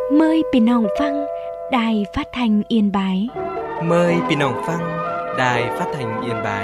Mờiพี่น้องฟังđài phát thanh Yên Bái. Mời พี่น้องฟัง Đài Phát thanh Yên Bái.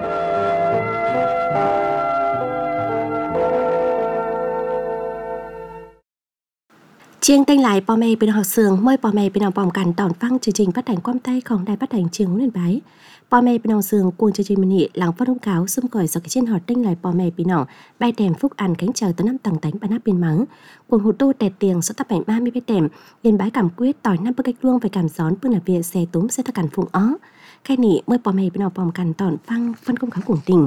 Chiêng tênh lại bò mê bên học sường mời bò mê bên học vòng cảnh tòn phăng chương trình phát thanh quam tayของđài phát thanh Chiêng Yên Bái. Bò mê bên học sường cuồng chương trình mini làng phát thông cáo xung còi sau cái trên họ tênh lại bò mê bên học bay đèm phúc ăn cánh chờ tới năm tầng tánh bàn áp biên mắng. Cuồng hụt tô tẹt tiền số tập 30 bé đèm Yên Bái cảm quyết tỏi năm bức cách luông về cảm gión bưng là việc xe túm xe ta cản phụng ó. Khai nỉ mời bò mê bên học vòng cảnh tòn phăng phân công kháo cuồng tình.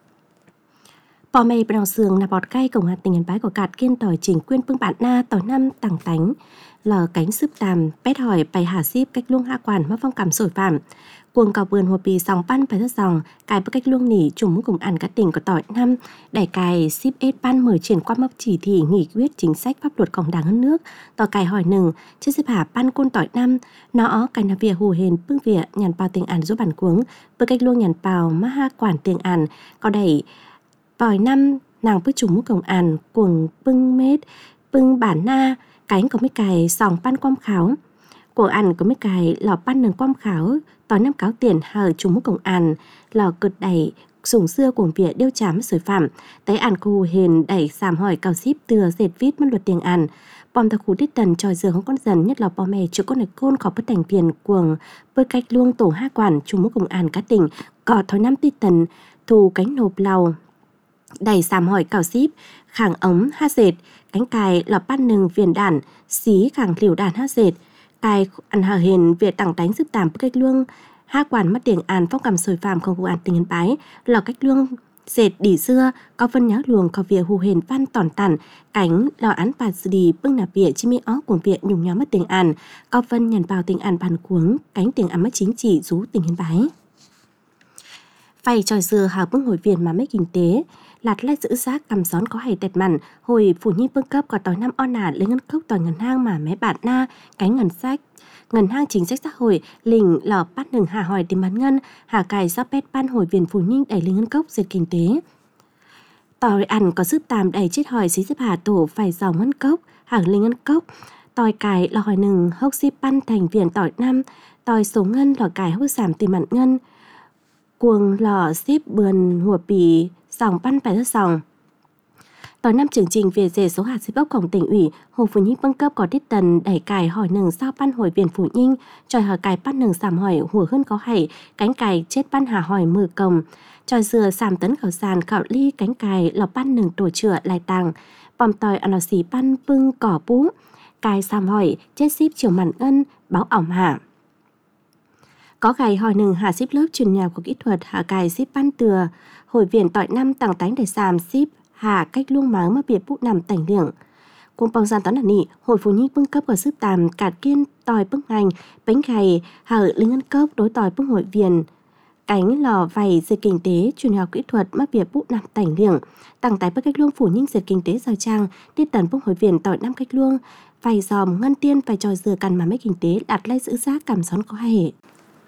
Bò mê bên học sường là bọt cay cổng hạt tình Yên Bái của cạt kiên tỏi chỉnh quyên phương bạn na tỏi năm tàng tánh lờ cánh sướp tàm pét hỏi bày hà ship cách luông hạ quản mất phong cảm sổi phạm cuồng cào vườn hồ bì sòng pan phải rất dòng cài bước cách luông nỉ trùng mức cùng ăn các tỉnh của tỏi năm đẩy cài ship ết pan mở triển qua mốc chỉ thị nghị quyết chính sách pháp luậtของđảng hơn nước tỏi cài hỏi nừng chứ xếp hạ pan côn tỏi năm nó cài nà vỉa hù hền bưng vỉa nhàn bao tiền ăn giúp bản cuống bước cách luông nhàn bào má ha quản tiền ăn có đẩy tỏi năm nàng bước trùng mức cùng ăn cuồng bưng mết bưng bản na cánh có mấy cài sòng pan quam kháo của ăn có mấy cài lò pan nừng quam kháo tỏi năm cáo tiền hở trùng mức cùng ăn lò cực đẩy sùng xưa cuồng vỉa đeo chám sủi phạm té ăn khu hền đẩy sàm hỏi cào ship từa dệt vít mất luật tiền ăn bom ta khu đít tần tròi giường không con dần nhất là bò mè chữa con này côn khó bất thành tiền cuồng bơi cách luông tổ ha quản trùng mức cùng ăn cá tỉnh cọ thói năm tít tần thù cánh nộp lầu đẩy sàm hỏi cào ship khảng ống ha dệt cánh cài lò pan nừng viền đản xí khảng liều đàn ha dệt cài ăn hở hền việc tặng đánh giúp tạm cách luông ha quản mất tiền ăn phong cầm sồi phàm không vụ ăn tình Yên Bái lò cách luông dệt đỉ xưa có phân nhá luồng có việc hù hền văn tòn tản cánh lò án bạt đi bưng nạp vỉa chi mi ó cuồng viện nhung nhóm mất tiền ăn có phân nhàn vào tiền ăn bàn cuống cánh tiền ăn mất chính trị rú tình Yên Bái phải tròi dừa hào bưng hồi viện mà mấy kinh tế lạt lại giữ xác cầm gión có hay tẹt mặn hồi phủ nhi bưng cấp có tỏi năm on nả lấy ngân cốc tỏi ngân hang mà mé bạn na cánh ngân hang chính sách xã hội lình lò bắt nừng hà hỏi tìm bán ngân hà cài do pet ban hồi viện phủ nhi đẩy lấy ngân cốc diệt kinh tế tỏi ăn có giúp tàm đẩy chết hỏi xí xếp hà tổ phải dòng ngân cốc hàng lấy ngân cốc tỏi cài lò hỏi nừng hốc xí pan thành viện tỏi năm tỏi số ngân lò cài hốc giảm tìm mặn ngân cuồng lò ship bườn hùa bì sòng pan phải rất sòng tỏi năm chương trình về dề số hạt ship ốcของtỉnh ủy hồ phủ nhinh bưng cấp có tiết tần đẩy cài hỏi nừng sao pan hồi viện phủ nhinh tròi hỏi cài pan nừng sàm hỏi hùa hơn có hảy cánh cài chết pan hà hỏi mừ cồng tròi dừa sàm tấn khảo sàn khảo ly cánh cài lò pan nừng tổ chữa lại tàng bòm tỏi ăn lò xì pan bưng cỏ bú cài sàm hỏi chết ship chiều mặn ngân báo ỏng hạ có gài hỏi nừng hạ ship lớp truyền nhà của kỹ thuật hạ cài ship pan từa hồi viện tỏi năm tàng tánh để sàm ship hạ cách luông máng mà biệt bụng nằm tảnh liệng cuồng bong gian toán là nị hồi phủ nhi bưng cấp ở sức tàm cạt kiên tỏi bưng hành bánh gầy hở linh ngân cốc đối tỏi bưng hội viền cánh lò vầy dệt kinh tế truyền học kỹ thuật mà biệt bụng nằm tảnh liệng tàng tái bất cách luông phủ nhinh dệt kinh tế giao trang đi tần bưng hội viền tỏi năm cách luông vầy dòm ngân tiên vầy tròi dừa cằn mà mấy kinh tế đặt lấy giữ giá cảm gión có hai hệ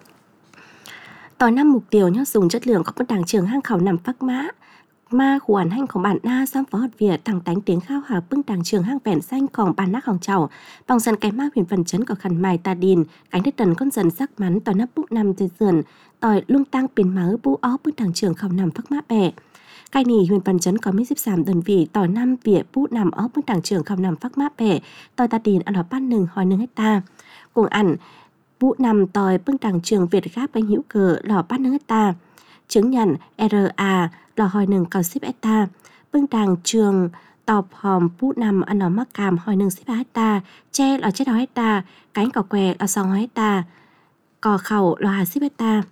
tỏi năm mục tiêu nhá dùng chất lượng có một đảng trường hang khảo nằm phác mã ma khoản hànhของbạn na sang phó hoạt việt thằng tánh tiếng khao hà bưng đảng trường hang vẹn xanhของbạn nátของchảo bằng dần cái ma huyền phần chấn của khăn mài ta đìn cánh đất tần con dần sắc mắn tỏi nắp bụng nằm dưới sườn tỏi lung tăng biến máu bú ó bưng đảng trường khảo nằm phác mã bẻ cái nỉ huyền phần chấn có mấy xếp giảm đơn vị tỏi năm vỉa bú nằm ó bưng đảng trường khảo nằm phác mã bẻ tỏi ta đìn ăn ở ban nừng hỏi nừng hecta cùng ăn bú nằm tỏi bưng đảng trường việt gáp bánh hữu cờ lò ban nừng hecta chứng nhận RA lò hỏi nừng cầu ship hecta bưng đàng trường tọp hòm bút nằm ăn nó mắc càm hỏi nừng ship hecta che lò chết đó hecta cánh cỏ què lò sòng hecta cò khẩu lò hà ship hecta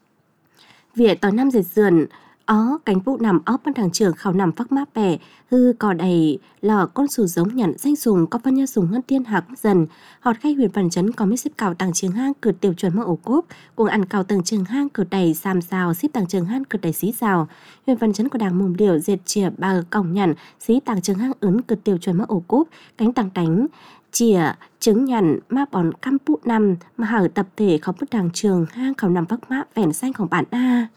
việc tỏi năm dệt sườn ó cánh bút nằm óc bưng đàng trường khảo nằm phác mã bẻ hư cò đầy lò con sù giống nhận danh sùng có phân nhân sùng ngân tiên hạc dần họt khai huyền phần chấn có mấy ship cào tàng trường hang cử tiểu chuẩn mơ ổ cốp cùng ăn cào tầng trường hang cử đầy xàm xào ship tàng trường hang cử đầy xí xào huyền phần chấn của đảng mồm liều dệt chìa bà còng nhận xí tàng trường hang ứng cử tiểu chuẩn mơ ổ cốp cánh tàng đánh chìa chứng nhận ma bón căm bút năm mà hở tập thể không bất đảng trường hang khảo nằm phác mã vẻn xanhของbạn na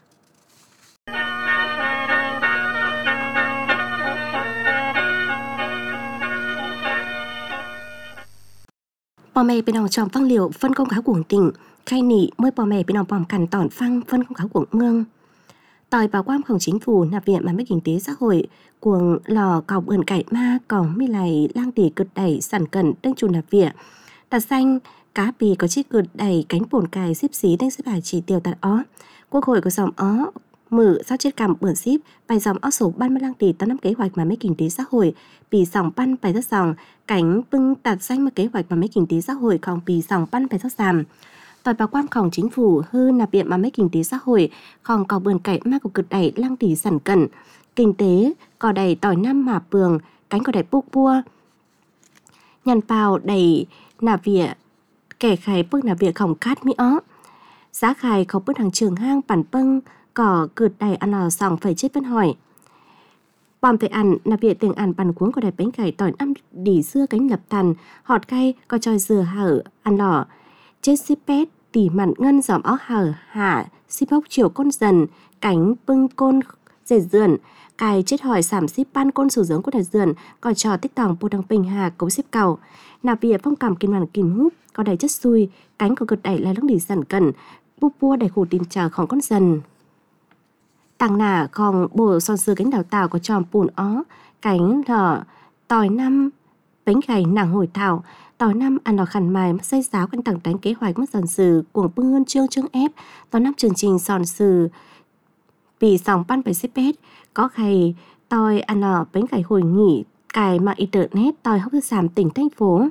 Bò mẹ bên ông tròm phăng liệu phân công kháo cuồng tỉnh, khai nị mới bò mẹ bên ông bòm cằn tỏn phăng phân công kháo cuồng mương. Tòi báo quam khổng chính phủ nạp viện mà mấy kinh tế xã hội cuồng lò cào bươn cải ma còng mi lại lang tỉ cực đẩy sản cẩn đinh chủ nạp viện. Đặt xanh cá bì có chiếc cực đẩy cánh bồn cài xíp xí đinh xếp bài chỉ tiêu tạt ó. Quốc hội của dòng ó mở sao chết cầm bươn xíp bài dòng ó sổ ban lang tỉ tao năm kế hoạch mà mấy kinh tế xã hội bì dòng ban bài rất dòng cánh bưng tạt xanh mà kế hoạch mà mấy kinh tế xã hội còn bì dòng ban bài rất giảm. Tòi báo quan khổng chính phủ hư nạp viện mà mấy kinh tế xã hội còn có bươn cải ma của cực đẩy lang tỉ sản cẩn kinh tế có đầy tỏi năm mà bường cánh có đầy bốc bua nhằn bào đầy nạp viện kẻ khai bước nạp viện khổng cát mỹ ó giá khai có bước hàng trường hang bản bưng có cực đầy ăn lò sòng phải chết vẫn hỏi bòm thể ăn nạp viện tiền ăn bản cuốn có đầy bánh cải tỏi năm đỉ xưa cánh lập tàn họt cay có tròi dừa hở ăn lò chết xíp pét tỉ mặn ngân giòm ó hở hạ xíp hốc chiều con dần cánh bưng côn dệt dườn cài chết hỏi sảm xíp ban côn sử dưỡng của đại dườn còn trò tích tòng bù đăng bình hà cấu xếp cầu nạp viện phong cảm kim hoàn kim húp có đầy chất xui cánh có cực đẩy là lưng đỉ dần cần búp bua đầy khủ tìm chờของcon dần tàng nả còn bổ son sừ cánh đào tàu có tròm bùn ó cánh lở tỏi năm bánh gầy nàng hồi thảo tỏi năm ăn lò khăn mài xây giáo canh tặng đánh kế hoạch mất dần sừ cuồng bưng hơn chương ép tỏi năm chương trình sòn sừ bị sòng pan phải xếp pét có khay tỏi ăn lò bánh gầy hồi nghỉ cài mạng internet tỏi hốc giảm tỉnh thành phố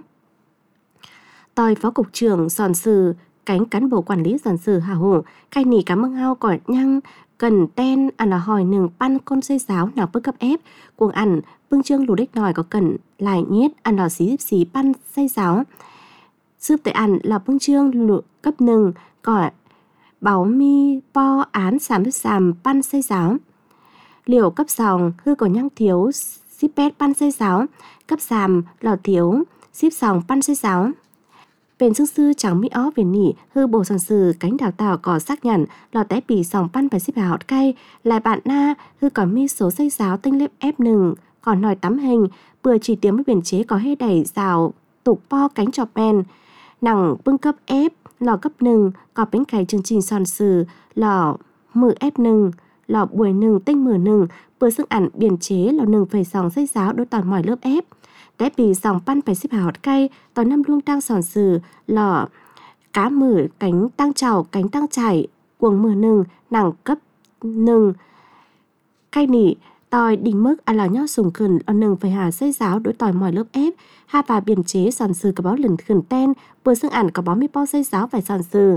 tỏi phó cục trưởng sòn sừ cánh cán bộ quản lý sòn sừ hào hùng khai nỉ cá mưng hao cỏi nhăng cần ten ăn là hỏi nừng pan con xây giáo nào bước cấp ép cuồng ăn bưng trương lù đích nòi có cần lại nhét ăn lò xí pan xây giáo giúp tới ăn là bưng trương lù cấp nừng cỏi báo mi po án sàm pan xây giáo liều cấp sòng hư có nhăng thiếu xíp pét pan xây giáo cấp sàm lò thiếu xíp sòng pan xây giáo bên sức sư chẳng mỹ ó về nỉ hư bổ sòn sừ cánh đào tàu có xác nhận lò té bì sòng pan phải xếp hạt cay lại bạn na hư có mi số xây giáo tinh lếp F1 còn nòi tắm hình bừa chỉ tiếng với biển chế có hết đẩy rào tục po cánh chọp men nặng bưng cấp F lò cấp nừng có bánh cày chương trình sòn sừ lò mử F1 lò buổi nừng tinh mử nừng bừa sức ẩn biển chế lò nừng phải sòng xây giáo đối tỏi mỏi lớp F té bì sòng pan phải xếp hạt cay tỏi năm luông tăng sòn sừ lò cá mử cánh tăng trào cánh tăng chảy cuồng mử nừng nặng cấp nừng cay nỉ tỏi đỉnh mức ăn lò nho sùng khẩn lò nừng phải hà xây giáo đối tỏi mỏi lớp ép ha và biển chế sòn sừ có báo lần khẩn ten vừa xương ẩn có báo mi po xây giáo phải sòn sừ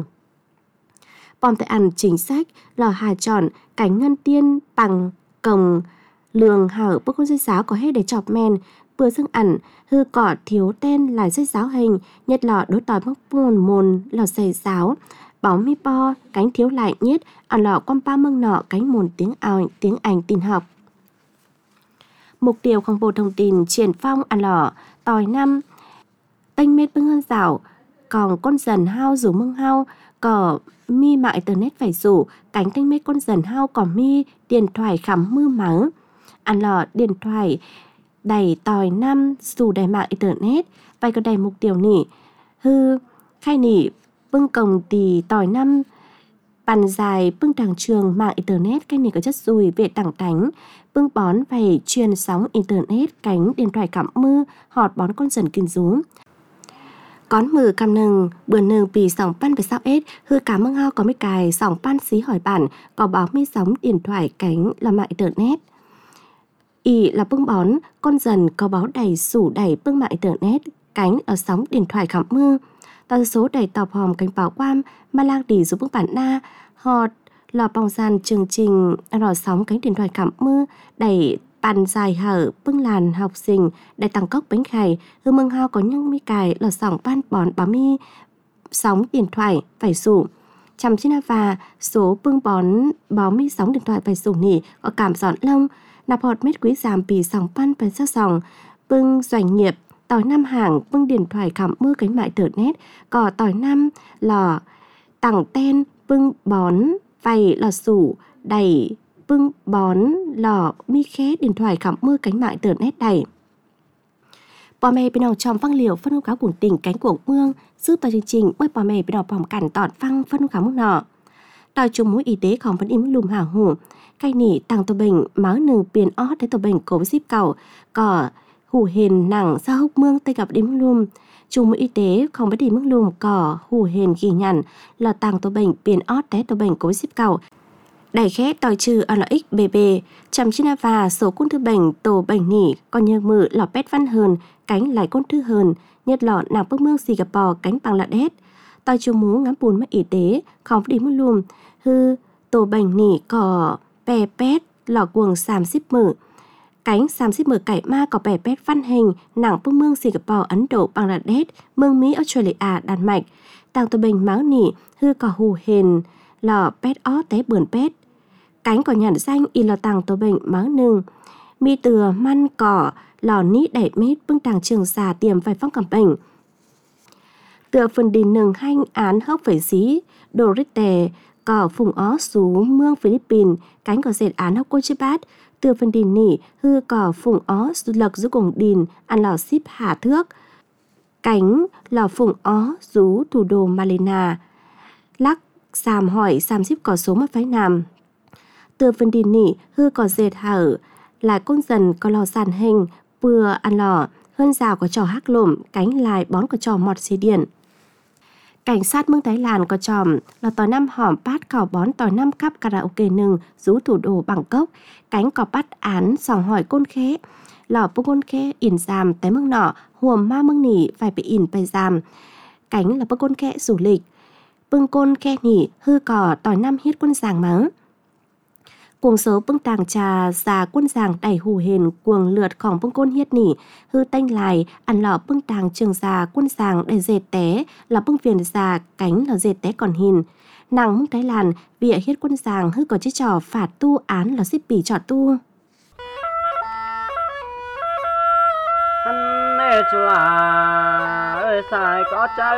bòm tại ăn chính sách lò hà tròn cánh ngân tiên bằng cồng lường hở bước con xây giáo có hết để chọc men vừa xương ẩn hư cỏ thiếu ten lại xây giáo hình nhất lò đối tỏi mốc mồn lò xây giáo báo mi po cánh thiếu lại nhất ăn lò quăm pa mương nọ cánh mồn tiếng Anh tin học mục tiêuของbộ thông tin triển phong ăn lò tỏi năm tênh mết bưng hơn rào còn con dần hao rủ mưng hao có mi mạng internet phải rủ cánh tênh mết con dần hao có mi điện thoại khắm mưa mắng ăn lò điện thoại đầy tỏi năm dù đầy mạng internet vậy có đầy mục tiêu nỉ hư khai nỉ bưng cồng tì tỏi năm bàn dài bưng đảng trường mạng internet cái này có chất dùi về đẳng tánh bưng bón phải truyền sóng internet cánh điện thoại cảm mưa họt bón con dần kinh rú Cón mừ cầm nừng, bữa nừng bì sòng pan về sao ết, hư cá mưng hao có mấy cài, sòng pan xí hỏi bản, có báo mi sóng điện thoại cánh là mạng internet. Ý là bưng bón, con dần có báo đầy sủ đầy bưng mạng internet, cánh ở sóng điện thoại khám mưa. Tần số đầy tàu hòm cánh báo quam, mà lang đi giúp bưng bản na, họt, lò bong gian chương trình, lò sóng cánh điện thoại khám mưa, đầy bàn dài hở bưng làn học sinh để tăng cốc bánh khải hư mưng hao có những mi cài lò sòng ban bón báo mi sóng điện thoại phải sủ chăm trên và số bưng bón báo mi sóng điện thoại phải sủ nỉ có cảm giòn lông nạp hột mét quý giảm bì sòng pan phải sát sòng bưng doanh nghiệp tỏi năm hàng bưng điện thoại khám mưa cánh mại internet có tỏi năm lò tặng ten bưng bón vầy lò sủ đầy bưng bón lò mi khé điện thoại khám mưa cánh mạng internet đầy Bò mẹ bên nào tròm phăng liều phân hữu cáo cuồng tỉnh cánh cuồng mương giúp tòa chương trình mới bò mẹ bên nào bòm cản tọt phăng phân hữu cáo mức nọ. Tòa chung mũi y tếของvẫn im lùm hào hủ cái nỉ tăng tổ bệnh máu nừng biển ót tới tổ bệnh cổ díp cầu cỏ hủ hền nặng ra hốc mương tây gặp im lùm chung mũi y tế không vẫn đi mức lùm cỏ hủ hền ghi nhận là tăng tổ bệnh biển ót tới tổ bệnh cổ díp cầu đại khé tòi trừ ở lợi ích BB chăm china và số côn thư bệnh tổ bệnh nỉ còn nhờ mự lọ pet văn hờn cánh lại côn thư hờn nhật lọ nàng bước mương xì gặp bò cánh bằng lạ đét tòi chung mú ngắm bùn mất y tế không đi mức lùm hư tổ bệnh nỉ cỏ bè pet lọ cuồng xàm xíp mử cánh xàm xíp mử cải ma có bè pet văn hình nàng bước mương Singapore Ấn Độ Bangladesh mương Mỹ Australia Đan Mạch tàng tổ bệnh máu nỉ hư cỏ hù hền lọ pet ó té bườn pet cánh có nhận danh y lò tàng tổ bệnh máu nừng mi từa man cỏ lò ní đẩy mét bưng tàng trường xà tiềm vài phong cảm bệnh tựa phần đình nừng hanh án hốc phải dí đồ rít tè cỏ phùng ó xú mương Philippines cánh có dệt án hốc cô chếp bát tựa phần đình nỉ hư cỏ phùng ó xú lật giữa cùng đình ăn lò ship hạ thước cánh lò phùng ó rú thủ đô Malena lắc xàm hỏi xàm ship cỏ số mà phái nằm tựa phần đình nỉ hư cỏ dệt hở lại côn dần có lò sàn hình vừa ăn lò hơn rào có trò hắc lùm cánh lại bón có trò mọt xì điện cảnh sát mương Thái Lan có tròm là tỏi năm hòm bát khảo bón tỏi năm cắp karaoke nừng rú thủ đô Bangkok cánh có bắt án sòng hỏi côn khế lò bông côn khế ỉn giàm tới mương nọ huồm ma mương nỉ phải bị ỉn bay giàm cánh là bông côn khế du lịch bưng côn khế nỉ hư cỏ tỏi năm hiết quân giàng mắng cuồng số bưng tàng trà già quân giàng đẩy hù hền cuồng lượtของbưng côn hiết nỉ hư tanh lại ăn lọ bưng tàng trường già quân giàng đẩy dệt té là bưng viền già cánh là dệt té còn hình nàng mưng Thái Lan vỉa hiết quân giàng hư có chiếc trò phạt tu án là xếp bì trò tu nè chú là ơi xài có trái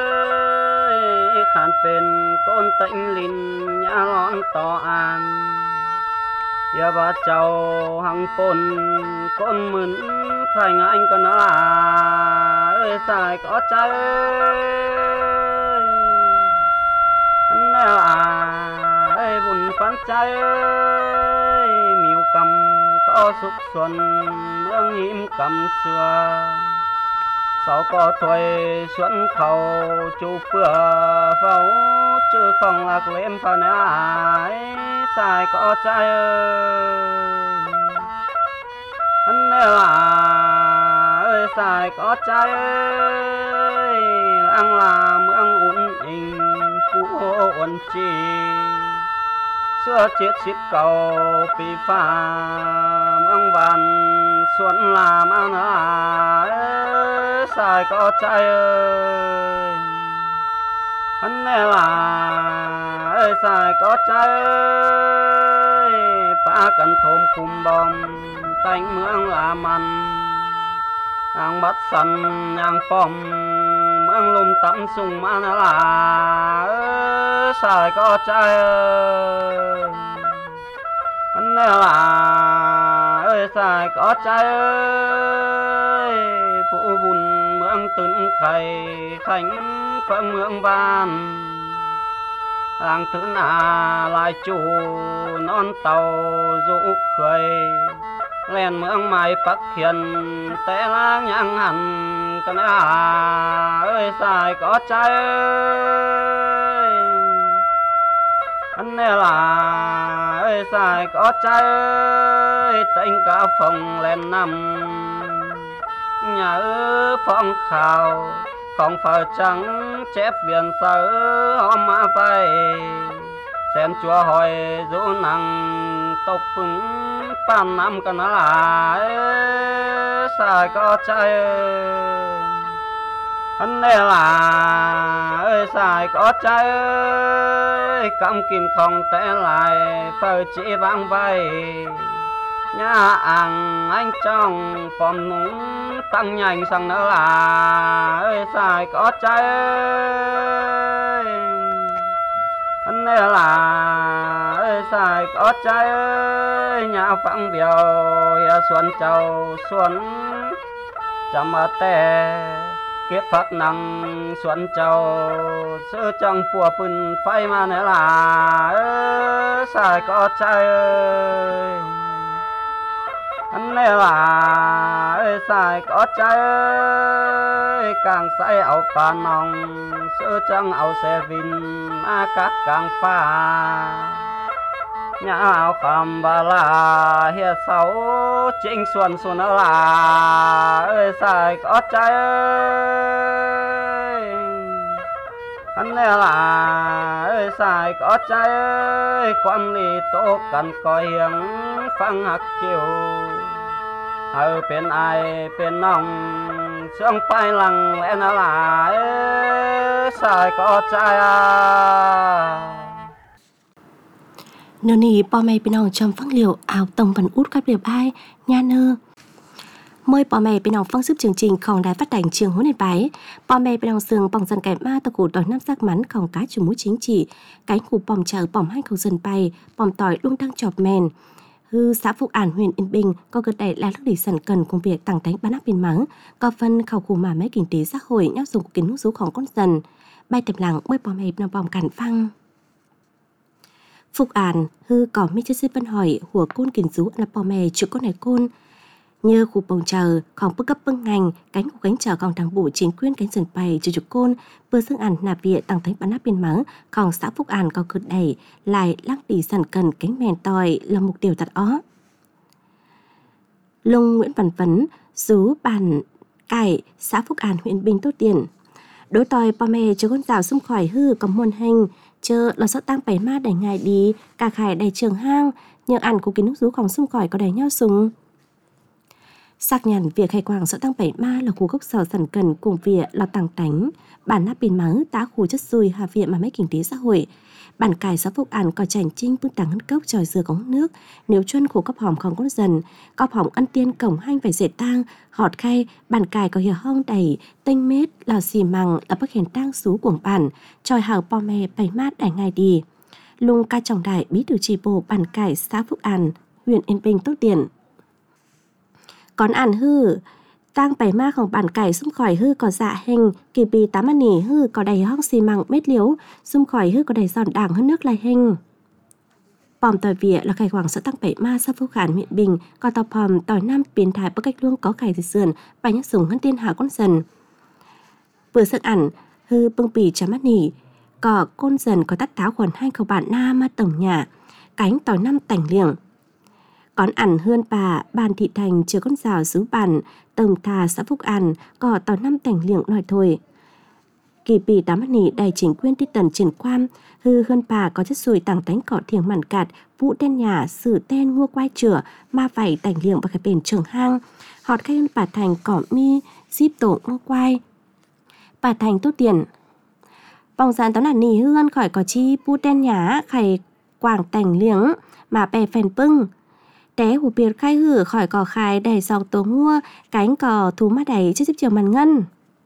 khán bên côn tĩnh linh nhã lon to an giờ bà cháu hằng pôn con mướn thành anh còn là ơi xài có trái anh nè ơi buồn phán trái miêu cầm có xúc xuân mương hiểm cầm xưa sau có thuê xuân khẩu chú bữa vào chứ không lạc lên phần ai xài có trái ơi anh ơi xài có trái ơi lăng là mương uốn hình phú uốn chi xưa chết xít cầu bị phá mương vàn xuân làm ăn ơi xài có trái ơi anh ơi xài có trái ơi ba cần thôm cùng bom tanh mương làm ăn ang bắt săn ang pom mương lùm tắm sung mà là xài có trái ơi anh ơi xài có trái ơi phụ bùn mương tấn khay khánh phận mương van làng thứ nà lại chủ non tàu dụ khơi lên mương mai phát hiện té lang nhang hẳn cái ơi xài có trái ơi anh ơi xài có trái ơi tên cả phòng lên nằm nhà ở phòng khảo không phải trắng chép biển sở hôm mà phải xem chúa hỏi dỗ năng tộc phứng pan năm cái là xài có trái anh ơi xài có trái ơi cam kim không té lại phơi chỉ vang bay nhà anh trong phòng núng tăng nhanh sang nữa là xài có trái anh xài có trái nhà phẳng biểu xuân chầu xuân chăm tè kiếp phát năng xuân châu sơ trong bùa phun phai mà nữa là sai có trai ơi anh này là sai có trai ơi càng say áo pa nòng sơ trong áo xe vin mà các càng pha nhà áo khăm bà la hiệp sáu chính xuân xuân là sai có trai ơi anh này là sai có trai ơi quan lý tổ cần coi hiền phăng hạt chiều ở bên ai bên nòng sương phai lặng lẽ nó là sai có trai Nô nì bò mày bên ông trong phăng liệu áo tổng phần út các điệp ai nha nơ mời bò mày bên ông phăng giúp chương trìnhของđài phát thanh trường Huế Nền Bái bò mày bên ông sương bỏng dần cái ma tàu cổ đòi năm sắc mắnของcá chủ mũi chính trị cánh khu bỏng chờ bỏng hai cầu dần bay bỏng tỏi luôn đang chọp mèn hư xã Phúc An huyện Yên Bình có gần đây là lúc để sẵn cần công việc tăng tánh bán áp biên mắng có phần khảo khu mà mấy kinh tế xã hội nhau dùng kiến hữu sốของcon dần bay tập lặng mời bò mày bên ông bỏng cản phăng Phúc An hư có mi chất xếp văn hỏi của côn kiến rú là bò mè chữ con này côn như khu bồng chờของbức cấp bưng ngành cánh của cánh chờ còn đảng bộ chính quyền cánh dần bày chữ chữ côn vừa xương ảnh nạp viện tăng thánh bán áp biên mắngของxã Phúc An có cực đẩy lại lắc đi sẵn cần cánh mèn tòi là mục tiêu đặt ó Lung Nguyễn Văn Vấn rú bản cải xã Phúc An huyện Bình Tốt Điển đối tòi bò mè chữ con rào xung khỏi hư có muôn hình chờ là sợ tăng bảy ma đẩy ngài đi cả khải đầy trường hang nhờ ăn của kiến nước rúของxung khỏi có đầy nhau súng xác nhận việc khai quang sợ tăng bảy ma là khu gốc sở sẵn cần cùng việc là tăng tánh bản nắp biên mắng tá khu chất xui hạ viện mà mấy kinh tế xã hội bản cải xã Phúc An có chảnh trinh bước tăng hân cốc tròi dừa cống nước nếu chân khu cấp hòm không có dần cấp hòm ân tiên cổng hanh phải dệt tang họt khay bản cải có hiểu hông đầy tinh mết là xì măng là bức hình tang xú cuồng bản tròi hào bò mè bảy mát đẩy ngày đi lung ca trọng đại bí thư chi bộ bản cải xã Phúc An huyện Yên Bình Tốt Điển còn ăn hư tăng bảy maของbản cải xung khỏi hư có dạ hình kỳ bì tám ăn nỉ hư có đầy hóc xì măng mết liếu xung khỏi hư có đầy giòn đảng hơn nước lại hình bòm tỏi vỉa là khai hoàng xã tăng bảy ma xã Phúc An huyện Bình có tàu bòm tỏi năm biến thái bất cách luôn có khải dịch sườn và nhắc súng hơn tiên hạ con dần vừa sức ảnh hư bưng bì chấm mắt nỉ có con dần có tắt tháo khuẩn hai khẩu bản na ma tổng nhà cánh tỏi năm tảnh liềng còn ảnh hơn bà bàn thị thành chưa con rào xứ bản tổng thà xã Phúc An có tỏi năm tảnh liềng nói thôi kỳ bì tám mắt nỉ đầy chính quyền tí tần triển quan hư hơn bà có chất sùi tàng tánh cỏ thiềng mặn cạt vũ đen nhà sử ten ngua quai chửa ma vảy tảnh liềng và cái bền trường hang họt khai hơn bà thành cỏ mi zip tổ ngua quai bà thành tốt tiền vòng dàn tao là nỉ hương khỏi có chi vũ đen nhà khải quảng tảnh liềng mà bè phèn pưng té hủ biệt khai hử khỏi cỏ khai đầy dọc tố ngua cánh cỏ thú má đầy chứ giúp chiều màn ngân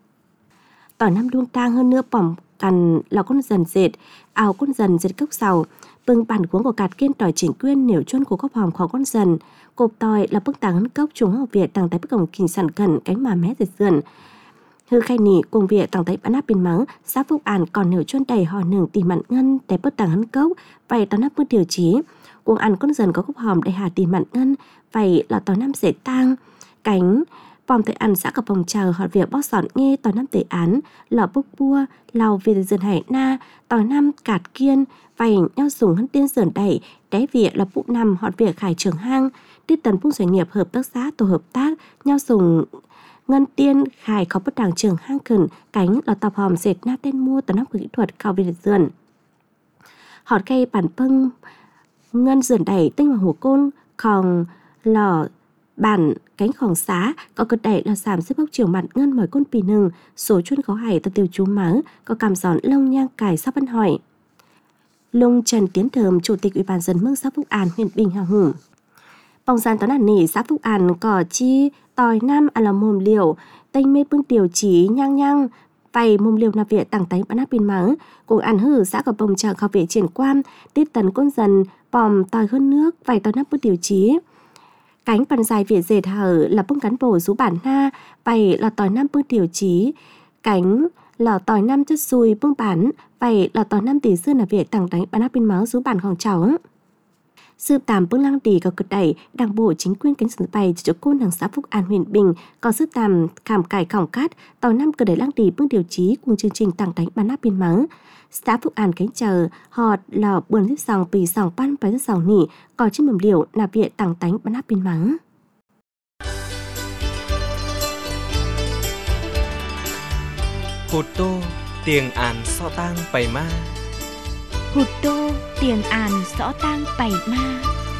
tỏi năm đuông tang hơn nữa bỏng cằn là con dần dệt áo con dần dệt cốc sầu bưng bản cuống của cạt kiên tỏi chỉnh quyên nếu chuân của cốc hòm khó con dần cột tỏi là bức tàng hân cốc chúng học việt tàng tay bức cổng kình sản cẩn cánh mà mé dệt sườn hư khai nỉ cùng việc tàng tay bán áp biên mắng xã Phúc An còn nếu chuân đầy hò nường tìm mặn ngân tay bức tàng hân cốc vậy tao nắp bước điều chí cuồng ăn con dần có cốc hòm để hà tìm mặn ngân vậy là tỏi năm dệt tang cánh bòm tới ăn xã cặp bồng chờ họt việc bót sọn nghe tỏi năm tể án lò bốc bua lào về dần hải na tỏi năm cạt kiên vậy nhau dùng hơn tiên dần đẩy đáy việc là phụ nằm họt việc khải trường hang tiết tần phun doanh nghiệp hợp tác xã tổ hợp tác nhau dùng ngân tiên khải có bất đảng trường hang khẩn cánh là tập hòm dệt na tên mua tỏi năm kỹ thuật khảo về dần họt cây bản pưng ngân dần đẩy tinh vào hồ côn khòng lò bản cánh khòng xá có cực đẩy là giảm xếp bốc chiều mặt ngân mỏi côn pì nừng số chuyên có hải ta tiêu chú mắng có cảm giòn lông nhang cải sắp văn hỏi lung Trần Tiến Thơm chủ tịch ủy ban dân mương xã Phúc An huyện Bình Hà Hùng bóng gian toán ảnh nỉ xã Phúc An có chi tỏi năm là mồm liều tênh mê bưng tiêu chí nhang nhang vay mồm liều nạp viện tặng tánh bán áp biên mắng cùng ăn hử xã có bồng tràng khảo vệ triển quan tiết tấn con dần bòm tỏi hơn nước vay tỏi nắp bưng tiêu chí Cánh bàn dài Việt dệt hở là bưng cán bổ rú bản na, vậy là tỏi năm bưng điều chí. Cánh là tỏi năm chất xùi bưng bản, vậy là tỏi năm tỷ xưa là việc tặng đánh bán áp bên máu rú bảnของcháu. Sư tàm bưng lăng tỷ có cực đẩy, đảng bộ chính quyền cánh sân bay cho côn đảng xã Phúc An huyện Bình, có sư tàm khảm cải khỏng cát, tỏi năm cực đẩy lăng tỷ bưng điều chí cùng chương trình tặng đánh bán áp bên máu. Xã Phúc An cánh chờ, họ lò buồn xếp sòng bì sòng pan phải xếp sòng nỉ, có trên mầm liều là việc tặng đánh bán áp bên máu. Hụt tô tiền án so tang bày ma. Hụt tô tiền àn rõ tang bày ma.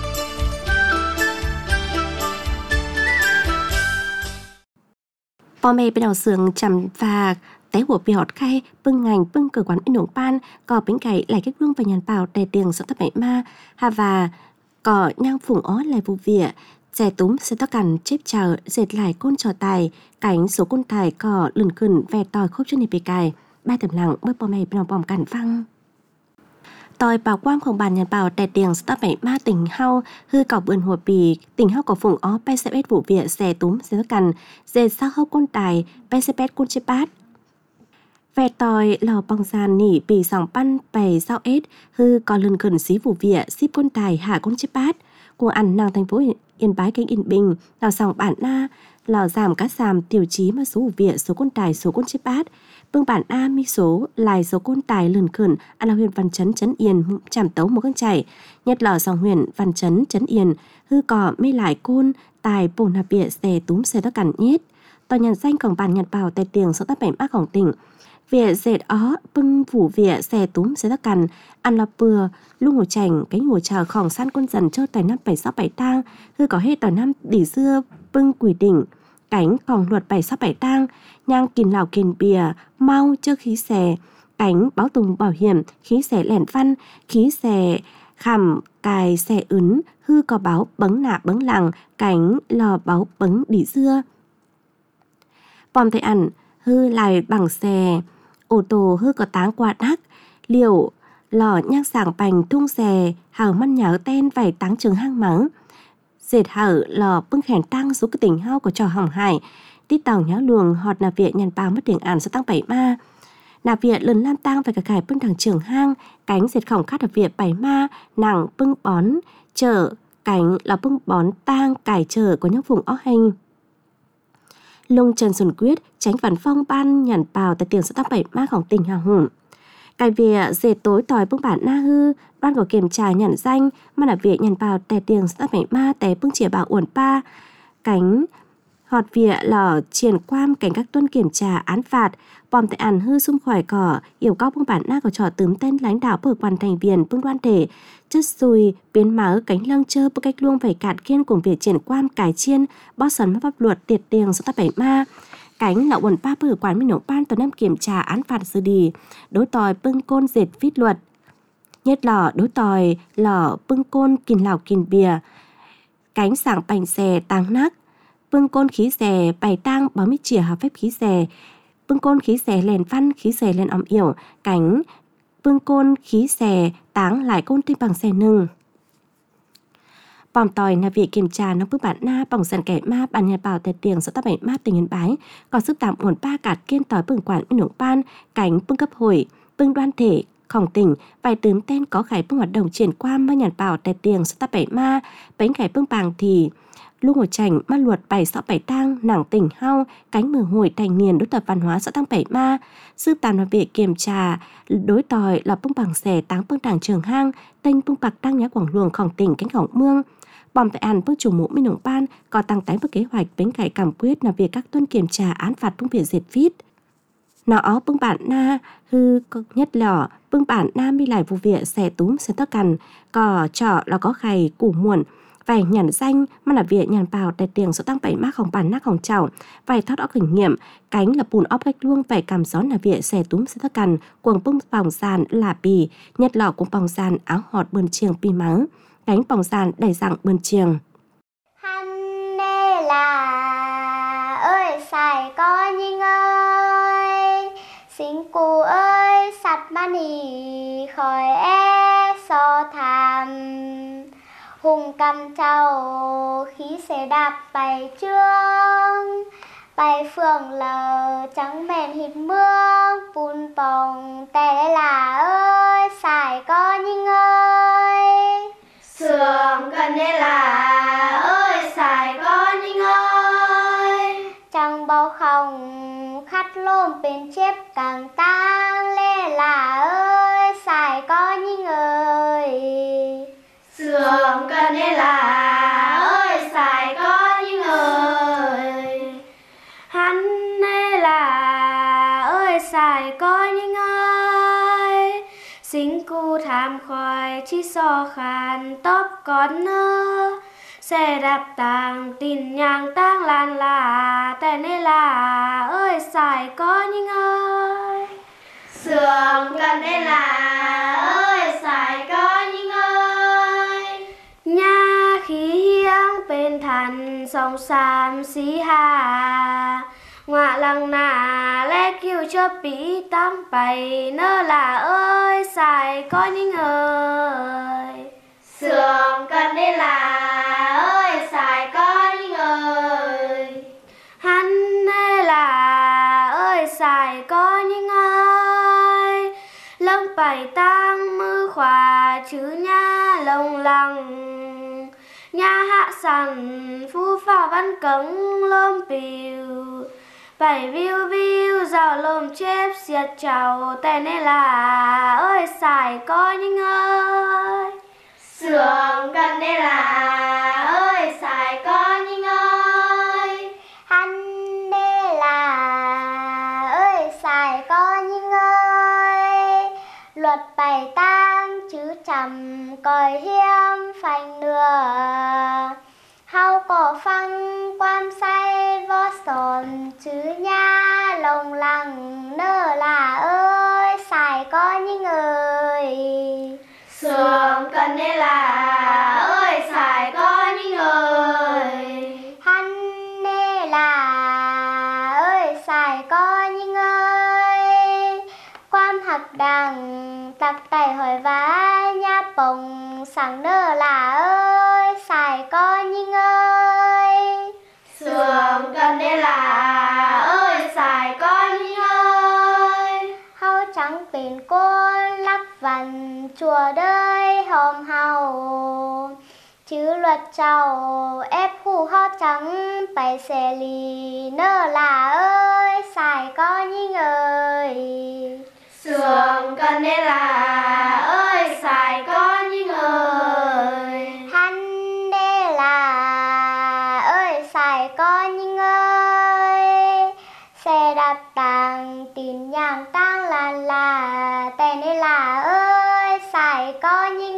Bò mê bên đầu sườn chầm và té của bịọt khay bưng ngành bưng cửa quán in nổng pan có bánh cày lại cách luông và nhàn bào đè tiền sợ tấp bậy ma hà và có nhang phủng ó lại vụ vỉa xe túm xe tóc cằn chếp chờ dệt lại côn trò tài cánh số côn tài có lửn khửn ve tòi khốp trên nề bề cài ba tầm lặng bơi bò mê bên đầu bòm cằn văng tòi bảo quang không bàn nhàn bào đè tiền sợ tấp bậy ma tỉnh hao hư cỏ bươn hùa bì tỉnh hao có phủng ó bay xe bét vụ vỉa xe túm xe tóc cằn dệt sao hốc côn tài bay xe bét côn chếp bát ve tòi lò bong gian nỉ bì sòng pan bày sao ết hư có lân gần xí vụ vỉa ship côn tài hạ côn chếp bát của ăn nàng thành phố Yên Bái cánh Yên Bình lò sòng bản na lò giảm các giảm tiêu chí mà số vụ vỉa số côn tài số côn chếp bát bưng bản a mi số lại số côn tài lân khẩn ăn là huyện Văn Chấn Chấn Yên chảm tấu một con chảy nhất lò sòng huyện Văn Chấn Chấn Yên hư cỏ mi lại côn tài bồn nạp vỉa xe túm xe tất cản nhét tòa nhận danh cổng bàn nhật bào tè tiền số tác bảy mácของtỉnh vỉa dệt ó bưng phủ vỉa xe túm xe tất cằn ăn lọc bừa lung hồ chảnh cánh hồ chờ khòng san quân dần chơi tài năm 767 tang hư có hết tỏi năm đỉ dưa bưng quỷ đỉnh cánh khòng luật 767 tang nhang kìn lào kìn bìa mau chơ khí xè cánh báo tùng bảo hiểm khí xè lẻn văn khí xè khảm cài xè ứn hư có báo bấng nạ bấng lằng cánh lò báo bấng đỉ dưa bòm thầy ẩn hư lại bằng xe ô tô hư có táng qua đắc liệu lò nhang sảng bành thung xe hào măn nhớ tên vài táng trường hang mắng dệt hở lò bưng khèn tăng số cái tỉnh hao của trò hỏng hải đi tàu nháo luồng họt nạp viện nhàn bào mất tiền ản số tăng 7 ma nạp viện lần lam tăng phải cả cải bưng thằng trường hang cánh dệt khổng khát nạp viện 7 ma nặng bưng bón chở cánh là bưng bón tang cải chở của những vùng ó hình lông Trần Xuân Quyết tránh văn phong ban nhàn bào tại tiền số tăng 7 maของtỉnh Hà Hùng cải việc dệt tối tòi bưng bản na hư ban của kiểm tra nhận danh mà là việc nhàn bào tại tiền số tăng 7 ma tại bưng chìa bảo uẩn pa cánh họt vỉa lò triển quam cảnh các tuân kiểm tra án phạt bòm tại ản hư xung khỏi cỏ yêu cao bưng bản na của trò tướm tên lãnh đạo bờ quan thành viên bưng đoan thể chất xùi biến máu cánh lăng chơ bức cách luông phải cạn kiên cùng việc triển quam cải chiên bó sấn pháp luật tiệt tiền số tăng 7 ma cánh là uẩn pa bờ quản minh nổ ban tuần em kiểm tra án phạt xử lý đối tòi bưng côn dệt viết luật nhất lò đối tòi lò bưng côn kìn lào kìn bìa cánh sảng bành xè tang nắc bưng côn khí xè bày tang báo mít chìa hợp phép khí xè bưng côn khí xè lèn văn khí xè lên ấm yểu cánh bưng côn khí xè táng lại côn tinh bằng xè nưng bòm tòi là việc kiểm tra nó bưng bản na bỏng dần kẻ ma bản nhật bảo tè tiền số tác 7 ma tình Yên Bái có sức tạm uẩn pa cạt kiên tòi bưng quản bên nổng ban cánh bưng cấp hồi bưng đoan thể khổng tỉnh vài tướm tên có khải bưng hoạt động triển qua ma nhật bảo tè tiền số tác 7 ma bánh khải bưng bàng thì lung hồ chảnh ma luật 767 tang nặng tỉnh hao cánh mờ hồi thành niên đối tập văn hóa xã tăng 7 ma sư tàm là việc kiểm tra đối tòi là bưng bằng xẻ táng bưng đảng trường hang tênh bưng bạc tăng nhá quảng luồng khổng tỉnh cánh khổng mương bòm tại an bưng chủ mũ minh nổng ban có tăng tái bức kế hoạch bánh cải cảm quyết là việc các tuân kiểm tra án phạt bưng biển dệt viết nó bưng bản na hư nhất lỏ bưng bản na mi lại vụ việc xẻ túm xẻ tóc cằn cò trọ là có khày củ muộn vài nhàn danh mà là việc nhàn bào tại tiền số tăng 7 mácของbản nácของchảo vài thoát óc kinh nghiệm cánh là bùn óc cách luông vài cảm gió là việc xẻ túm xẻ tóc cằn cuồng bưng bỏng sàn là bì nhất lỏ cùng bỏng sàn áo họt bươn chiềng pi mắng cánh bỏng sàn đầy dạng bươn chiềng hắn đê là ơi xài có nhinh ơi xin cô ơi sạch ban hì khỏi e so tham hùng cầm trầu khí xe đạp bài trương bài phường lờ trắng mèn hít mương bùn bồng tè là ơi xài có nhưng ơi sườn cần đê là ơi xài có nhưng ơi chẳng bao không khát lôm bên chép càng tang lê là ơi xài có nhưng ơi sườn cần đê là ơi xài có nhưng ơi hắn đê là ơi xài có nhưng ơi sinh cu tham khoai chi so khàn tóc con nơ xe đạp tàng tin nhang tang lan là tên đê là ơi xài có nhưng ơi sườn cần đê là ơi xài có nhưng ơi nhà khí hiếng bên thành sông sam xí hà ngoạ lăng nà lẽ kêu cho bí tăng bày nơ là ơi xài có những ơi sườn cần đê là ơi xài có những ơi hắn đê là ơi xài có những ơi lông bày tăng mư khỏa chứ nha lông lăng nhà hạ sẵn phu phà văn cống lôm bìu bảy viu viu rào lôm chép xiết chào tên này là ơi xài có những ơi sườn cần đây là ơi xài có những ơi hắn đê là ơi xài có những ơi luật bài tang chứ chầm còi hiếm phanh nửa hao cổ phăng quan say vô sồn chứ nha lồng lăng nơ là ơi xài có những ơi sườn cần đây là ơi xài có những ơi hắn đê là ơi xài có những ơi quan hạc đằng tặc tay hỏi vá nha bồng sáng nơ là ơi xài có những ơi sườn cần đây là ơi xài có những ơi hao trắng bền côn lắc vần chùa đời hòm hào chứ luật trầu ép hù ho trắng bài xe lì nơ là ơi xài có những ơi sườn cần đây là ơi xài có những ơi hắn đê là ơi xài có những ơi xe đạp tàng tin nhang tang là tên đây là ơi xài có những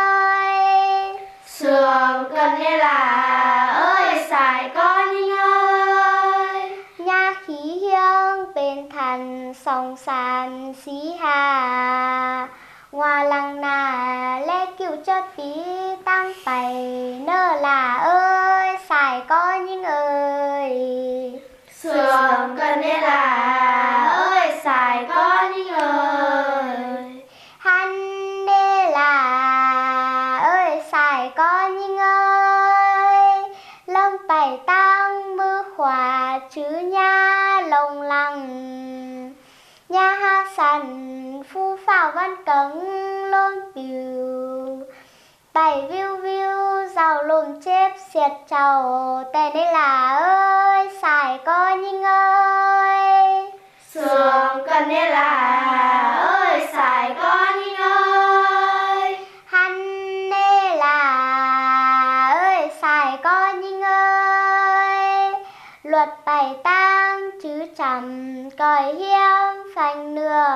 ơi sườn cần đây là ơi xài có những ơi nhà khí hiếng bên thành sông sàn xí hà ngoa lăng nà lẽ kêu cho tí tăng bày nơ là ơi xài có những ơi sườn cần đây là ơi xài có những ơi hắn đê là ơi xài có những ơi lông bày tăng mư khỏa chứ nha lồng lăng nhà ha sẵn phu phào văn cống lôn bìu bảy viu viu rào lùm chép xiết trầu tên đây là ơi xài có những ơi sườn cần đây là ơi xài có những ơi hắn đê là ơi xài có những ơi luật bài tang chứ chầm còi hiếm phanh nửa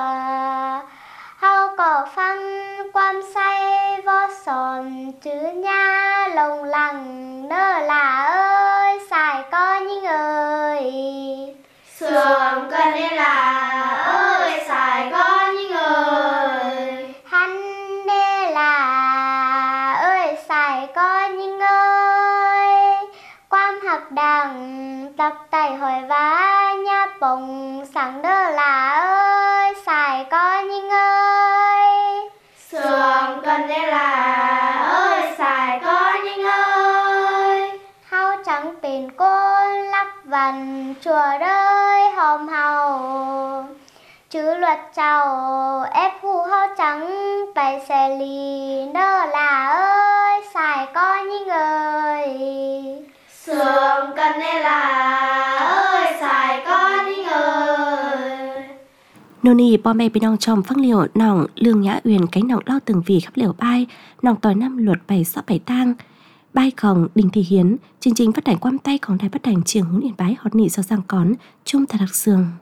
hao cỏ phăng quan say vô sồn chứ nha lồng lăng nơ là ơi xài có những ơi sườn cần đây là ơi xài có những ơi hắn đê là ơi xài có những ơi quan hạc đằng tặc tay hỏi vá nha bồng sáng nơ là ơi xài có những ơi sườn cần đây là ơi xài có những chẳngเป็นcôn lắc vần chùa đời hòm hầu chứ luật chào ép hù hao trắng bày xe lì nơ là ơi xài con như người sườn cần nê là ơi xài con như người nô nì bò mẹ bên nòng tròm phăng liều nòng lương nhã uyển cánh nòng lo từng vì khắp liều bai nòng tỏi năm luật bày sọ bày tang bai khòng đình thị hiến chương trình phát hành quam tayของđài phát hành trường Hướng Yên Bái hot nị do giang cón chung thật đặc sường.